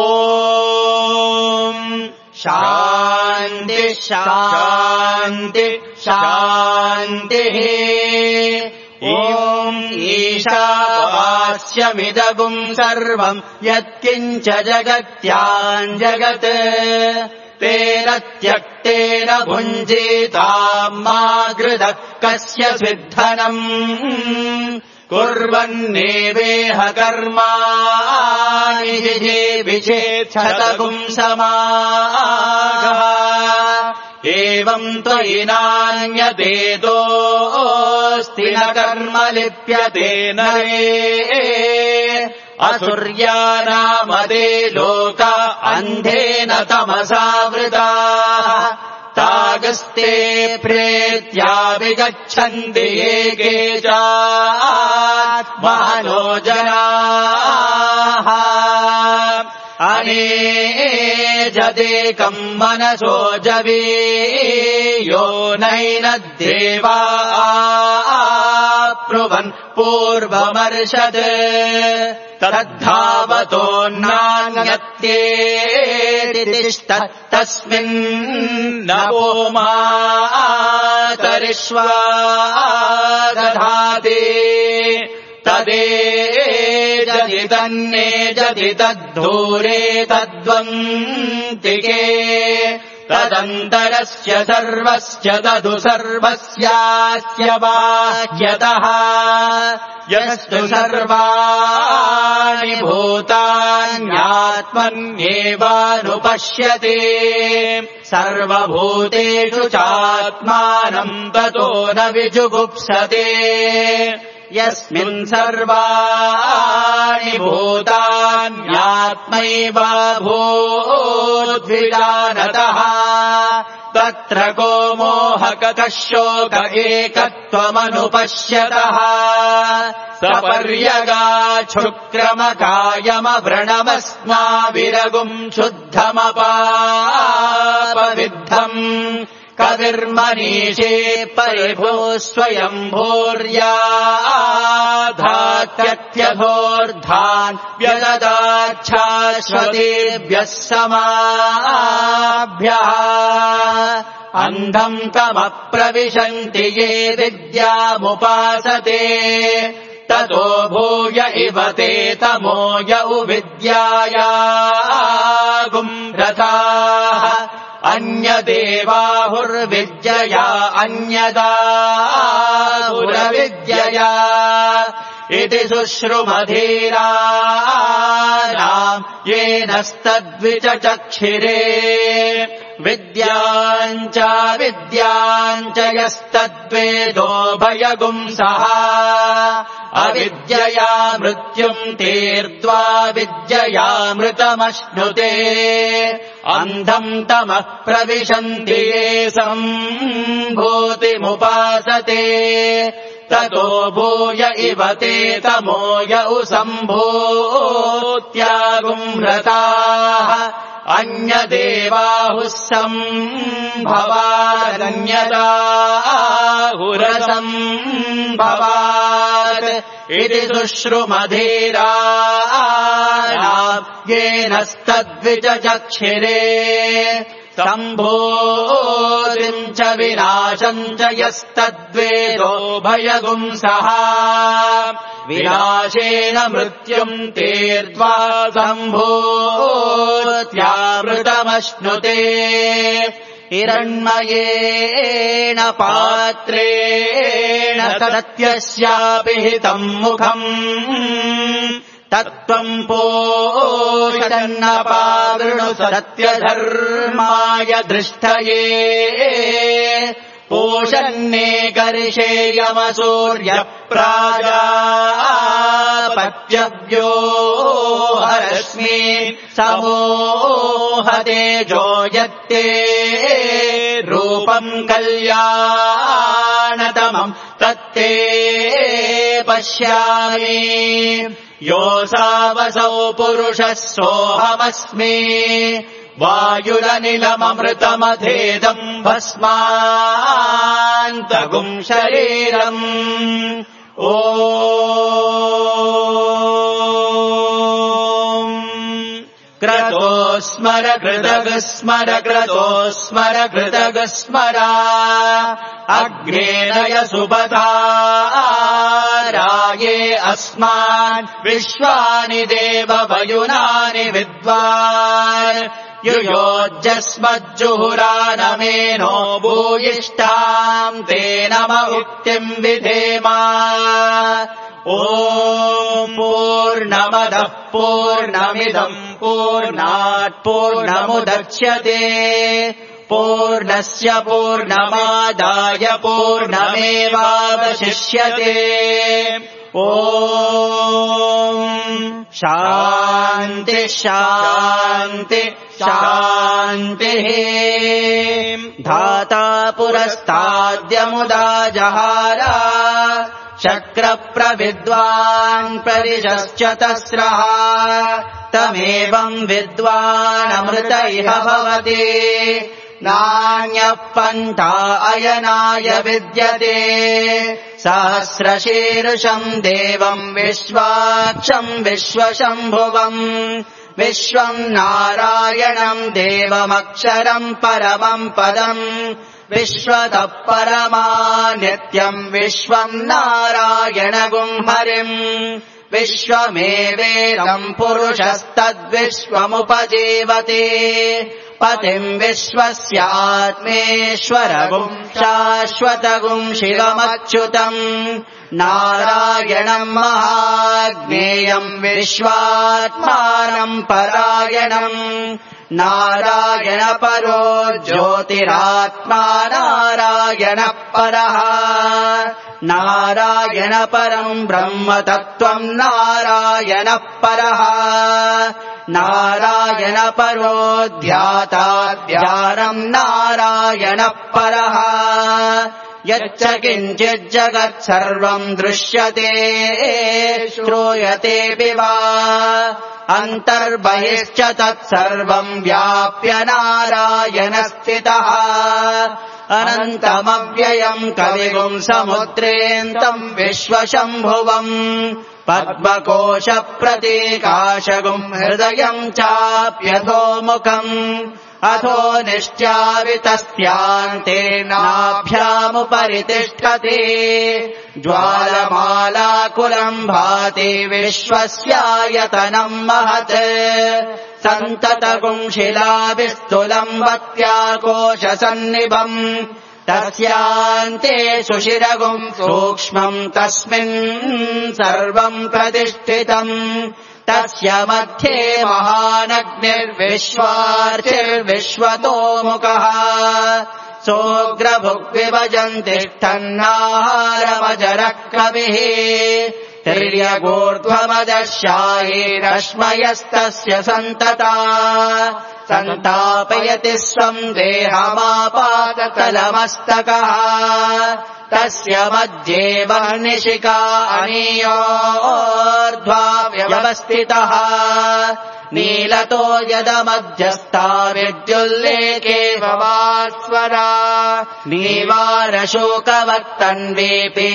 शान्ति शान्ति शान्तिः ॐ ईशावास्यम् दास्यमिदगुम् सर्वम् यत्किञ्च जगत्याम् जगत् तेन त्यक्तेन भुञ्जीताम् मा गृधः कस्य सिद्धनम् कुर्वन्नेवेह कर्माणि विषेच्छतगुम् समागः एवम् त्वयि नान्यदेतोऽस्ति न कर्म लिप्यते नरे असुर्यानामदे लोक अन्धेन तमसावृताः तागस्ते प्रेत्या विगच्छन्ति ये केचात्मनो जनाः अनेजदेकम् मनसो जवीयो नैनद्देवा ब्रुवन् पूर्वमर्षत् तद्धावतोऽन्नान्यत्येतिष्ठत्तस्मिन्नवो मातरिष्वा दधाति तदेजति तन्नेजति तद्धूरे तद्वन्तिके तदन्तरस्य सर्वस्य तदु सर्वस्यास्य बाह्यतः यस्तु सर्वाणि भूतान्यात्मन्येवानुपश्यति सर्वभूतेषु चात्मानम् ततो न विजुगुप्सते यस्मिन् सर्वाणि भूतान्यात्मैवाभूद्विजानतः तत्र को मोहकतः शोक एकत्वमनुपश्यतः सपर्यगाच्छुक्रमकायमव्रणमस्माविरगुम् शुद्धमपापविद्धम् कविर्मनीषे परिभुः स्वयम्भूर्याधात्यत्यथोर्धान् व्यददाच्छाश्वतेभ्यः समाभ्यः अन्धम् तमप्रविशन्ति ये विद्यामुपासते ततो भूय इव ते तमो य उविद्यायागुम् रताः अन्यदेवाहुर्विद्यया अन्यदाहुरविद्यया इति शुश्रुमधीराणाम् येनस्तद्विचचक्षिरे विद्याञ्च विद्याञ्च यस्तद्वेदोभयगुंसः अविद्यया मृत्युम् तीर्त्वा विद्ययामृतमश्नुते अन्धम् तमः प्रविशन्ति ये सम्भूतिमुपासते ततो भूय इव ते तमो य सम्भूत्यागुम् रताः अन्यदेवाहुः सम्भवारन्यदाहुरसम्भवात् इति शुश्रुमधीराणाम् येनस्तद्विचचक्षिरे सम्भूतिम् च विनाशम् च यस्तद्वेदोभयगुंसः विनाशेन मृत्युम् तीर्त्वा सम्भूत्यामृतमश्नुते हिरण्मयेण पात्रेण सत्यस्यापिहितम् मुखम् तत्त्वम् पोषन्नपावृणु सत्यधर्माय दृष्टये पोषन्ने कर्षेयमसूर्यप्राजापत्यव्यो हरस्मि समोहतेजो यत्ते रूपम् कल्याणतमम् तत्ते पश्यामि योऽसावसौ पुरुषः सोऽहमस्मि वायुरनिलममृतमथेदम् भस्मान्तगुम् शरीरम् क्रतो स्मर कृतग स्मर क्रतो स्मर कृतग स्मरा अग्नेनय सुपथा राये अस्मान् विश्वानि देव वयुनानि विद्वान् युयोज्यस्मज्जुहुरानमेनो भूयिष्ठाम् ते नम उक्तिम् विधेमा ॐ पूर्णमदः पूर्णमिदम् पूर्णात् पूर्णमुदच्यते पूर्णस्य पूर्णमादाय पूर्णमेवावशिष्यते ॐ शान्ति शान्ति शान्तिः धाता पुरस्ताद्यमुदा जहार शक्रप्रविद्वान् परिशश्च तस्रः तमेवम् विद्वानमृत इह भवति नान्यः पन्था अयनाय विद्यते सहस्रशीर्षम् देवम् विश्वाक्षम् विश्वशम्भुवम् विश्वम् नारायणम् देवमक्षरम् परमम् पदम् विश्वतः परमा नित्यम् विश्वम् नारायणगुम् हरिम् विश्वमेवेदम् पुरुषस्तद्विश्वमुपजीवते पतिम् विश्वस्यात्मेश्वरगुम् शाश्वतगुम् शिवमच्युतम् नारायणम् महाज्ञेयम् विश्वात्मानम् परायणम् नारायणपरो ज्योतिरात्मा नारायणः परः नारायणपरम् ब्रह्मतत्त्वम् नारायणः परः नारायणपरो ध्याता ध्यानम् नारायणः परः यच्च किञ्चिज्जगत् सर्वम् दृश्यते श्रूयतेऽपि वा अन्तर्बहिश्च तत्सर्वम् व्याप्य नारायणस्थितः अनन्तमव्ययम् कविगुम् समुद्रेऽन्तम् विश्वशम्भुवम् पद्मकोशप्रतीकाशगुम् हृदयम् चाप्यधोमुखम् अथो निश्चावितस्यान्ते नाभ्यामुपरि तिष्ठति ज्वालमालाकुलम् भाति विश्वस्यायतनम् महत् सन्ततगुम् शिलाभिस्तुलम् वत्याकोशसन्निभम् तस्यान्ते सुशिरगुम् सूक्ष्मम् तस्मिन् सर्वम् प्रतिष्ठितम् तस्य मध्ये महानग्निर्विश्वार्चिर्विश्वतोमुखः सोऽग्रभुग्विभजन् तिष्ठन्नाहारमजरः कविः तिर्यगोर्ध्वमदशायैरश्मयस्तस्य सन्तता सन्तापयति स्वम् देहमापाततलमस्तकः तस्य मध्ये वर्णिशिखा अनीयोर्ध्वा व्यवस्थितः नीलतो यदमध्यस्था विद्युल्लेखे भवास्वरा नीवारशोकवत्तन्वी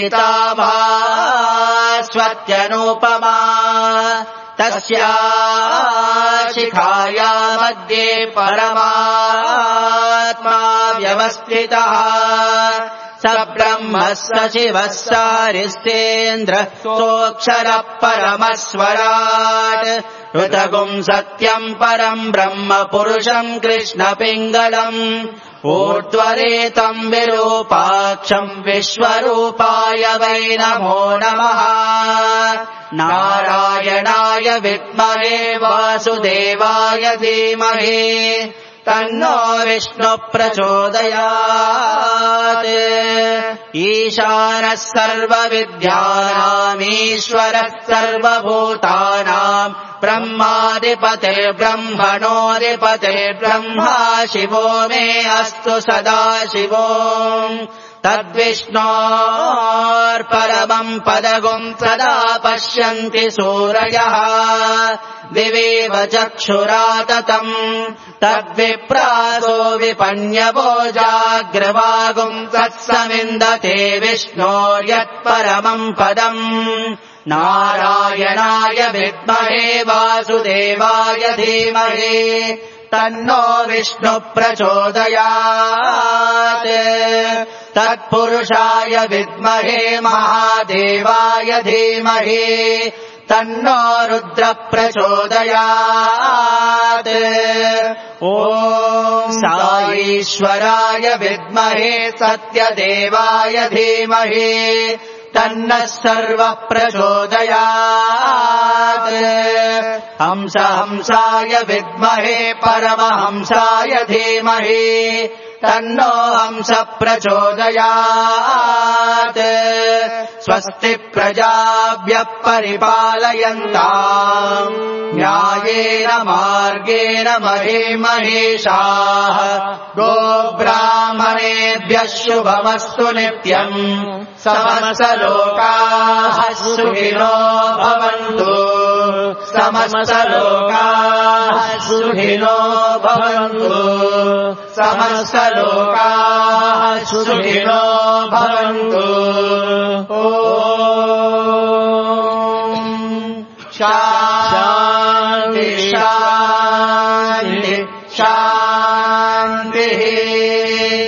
पीताभास्वत्यनूपमा तस्या शिखाया मध्ये परमात्मा व्यवस्थितः स ब्रह्मः स शिवः सारिस्तेन्द्रः सोऽक्षरः परमस्वराट् ऋतगुम् सत्यम् परम् ब्रह्म पुरुषम् कृष्णपिङ्गलम् ऊर्ध्वरेतम् विरूपाक्षम् विश्वरूपाय वै नमो नमः नारायणाय विद्महे वासुदेवाय धीमहि तन्नो विष्णुः प्रचोदयात् ईशानः सर्वविद्यानामीश्वरः सर्वभूतानाम् ब्रह्माधिपतिर्ब्रह्मणोऽधिपतिर्ब्रह्मा शिवो मे अस्तु सदा शिवो तद्विष्णोर्परमम् पदगुम् सदा पश्यन्ति सूरयः दिवेव चक्षुराततम् तद्विप्रासो विपन्यवो जाग्रवागुम् तत्समिन्दते विष्णोर्यत्परमम् पदम् नारायणाय विद्महे वासुदेवाय धीमहि तन्नो विष्णु प्रचोदयात् तत्पुरुषाय विद्महे महादेवाय धीमहि तन्नो रुद्र प्रचोदयात् ॐ साईश्वराय विद्महे सत्यदेवाय धीमहि तन्नः सर्वः प्रचोदयात् हंसाय विद्महे परमहंसाय धीमहि तन्नो हंस प्रचोदयात् स्वस्ति प्रजाभ्यः परिपालयन्ताम् न्यायेन मार्गेण महीमहीषाः गोब्राह्मणेभ्यः शुभमस्तु नित्यम् समस्तलोकाः सुखिनो भवन्तु समस्तलोकाः सुखिनो भवन्तु समस्तलोकाः सुखिनो भवन्तु ॐ शान्ति शान्ति शान्तिः